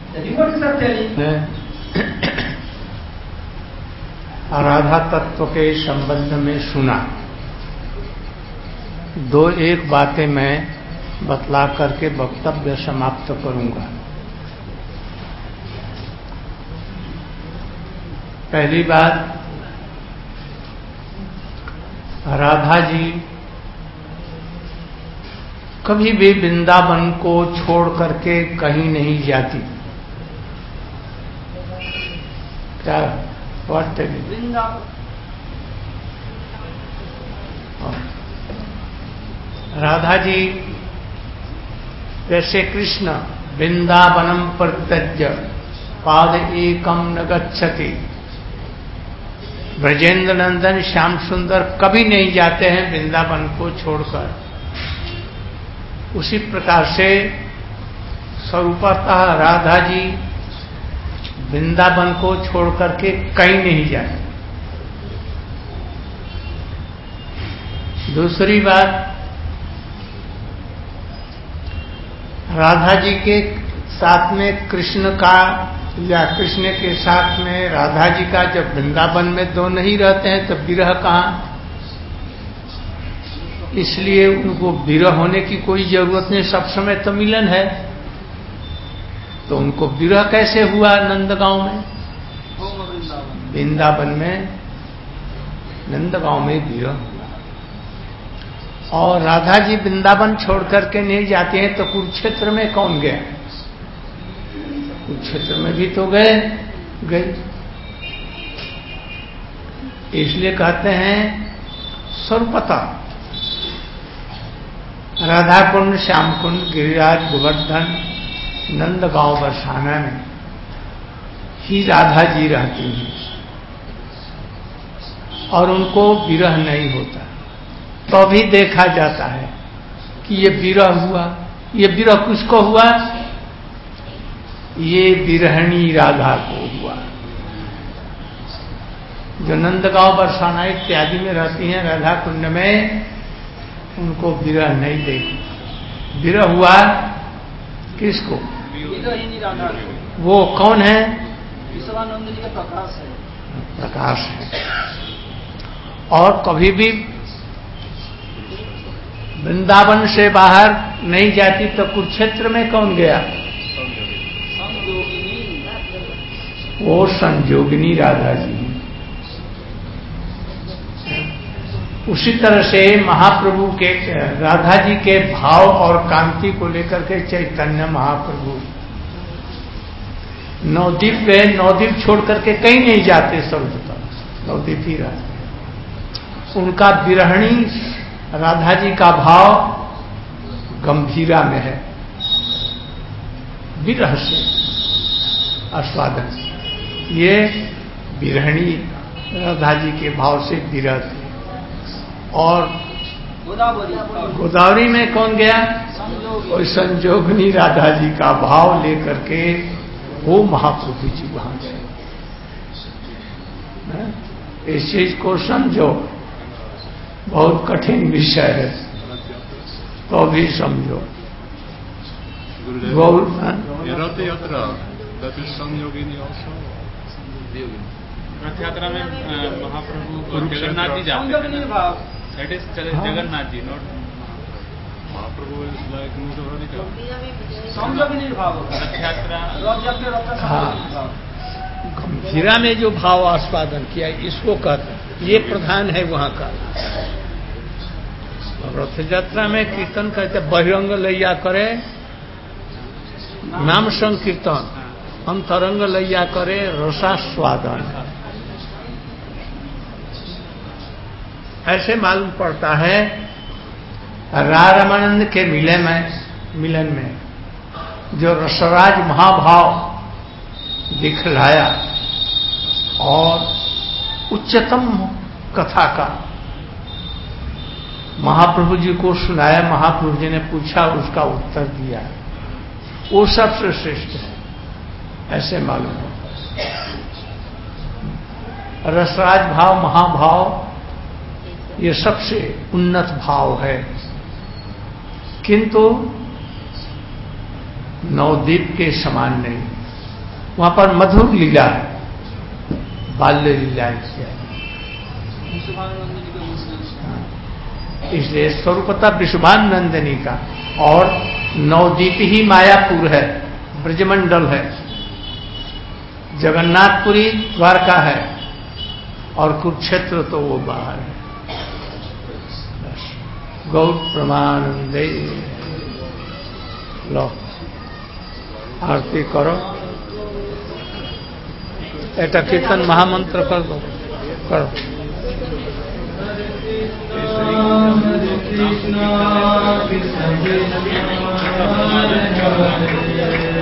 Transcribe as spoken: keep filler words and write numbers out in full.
What is that telling? Radha तत्व के संबंध में सुना। दो एक बातें मैं बतला करके वक्तव्य समाप्त करूंगा। पहली बात, राधा जी कभी भी वृंदावन को छोड़ करके कहीं नहीं जाती। क्या बात है? राधा जी जैसे कृष्ण वृंदावनम परित्यज्य पाद एकम न गच्छति, ब्रजेंद्र नंदन श्याम सुंदर कभी नहीं जाते हैं वृंदावन को छोड़कर। उसी प्रकार से स्वरूपतः राधा जी वृंदावन को छोड़ करके कहीं नहीं जाते। दूसरी बात, राधा जी के साथ में कृष्ण का या कृष्ण के साथ में राधा जी का जब वृंदावन में दो नहीं रहते हैं तब विरह कहाँ? इसलिए उनको विरह होने की कोई जरूरत नहीं, सब समय तो मिलन है। तो उनको विरह कैसे हुआ नंदगांव में? वृंदावन में नंदगांव में विरह हुआ। और राधा जी वृंदावन छोड़ करके नहीं जाती हैं तो कुरुक्षेत्र में कौन गया? कुरुक्षेत्र में भी तो गए गए इसलिए कहते हैं सर्वपता राधा कुंड, श्याम कुंड, गिरिराज, गोवर्धन, नंदगांव, बरसाना में ही राधा जी रहती हैं और उनको विरह नहीं होता। तो भी देखा जाता है कि ये विरह हुआ। ये विरह किसको हुआ? ये विरहणी राधा को हुआ। जो नंदगांव, बरसाना इत्यादि में रहती हैं राधा कुंड में, उनको विरह नहीं देखी। विरह हुआ किसको? वो कौन है? विश्वानंदिनी का प्रकाश है। प्रकाश है। और कभी भी वृंदावन से बाहर नहीं जाती तो कुरुक्षेत्र में कौन गया? वो संजोगिनी राधा जी। उसी तरह से महाप्रभु के राधा जी के भाव और कांति को लेकर के चैतन्य महाप्रभु नवद्वीप गए। नवद्वीप छोड़ करके कहीं नहीं जाते, सर्वतः नवद्वीप ही रहते। उनका विरहणी राधा जी का भाव गंभीरा में है, विरह से आस्वादन। ये विरहणी राधा जी के भाव से विरह थे। और गोदावरी में कौन गया? और संजोगनी राधा जी का भाव लेकर के वो महाप्रभु जी वहां गए। इस चीज को समझो, बहुत कठिन विषय है तो भी समझो। रथ यात्रा रथ यात्रा में महाप्रभु जगन्नाथ जी जाते हैं। That is Jagannath ji, not Mahaprabhu is like संजोगिनी भाव रथ यात्रा। हाँ, गंभीरा में जो भाव आस्वादन किया इसको कहते हैं, ये प्रधान है वहां का। रथ यात्रा में कीर्तन कहते बहिरंग लैया करे, नाम संकीर्तन, अंतरंग लैया करे रसास्वादन। ऐसे मालूम पड़ता है रामानंद के मिलन में मिलन में जो रसराज महाभाव दिखलाया और उच्चतम कथा का महाप्रभु जी को सुनाया। महाप्रभु जी ने पूछा, उसका उत्तर दिया, वो सबसे श्रेष्ठ है, ऐसे मालूम होता है। रसराज भाव, महाभाव ये सबसे उन्नत भाव है। किंतु नवद्वीप के समान नहीं। वहां पर मधुर लीला है, बाल्य लीला है। इसलिए स्वरूपतः विषुभानंदिनी का, और नवद्वीप ही मायापुर है, ब्रजमंडल है, जगन्नाथपुरी द्वारका है, और कुरुक्षेत्र तो वो बाहर है। गौर प्रमानंदे। लो आरती करो, एटा कीर्तन महामंत्र कर दो, करो। कृष्णा कृष्ण कृष्ण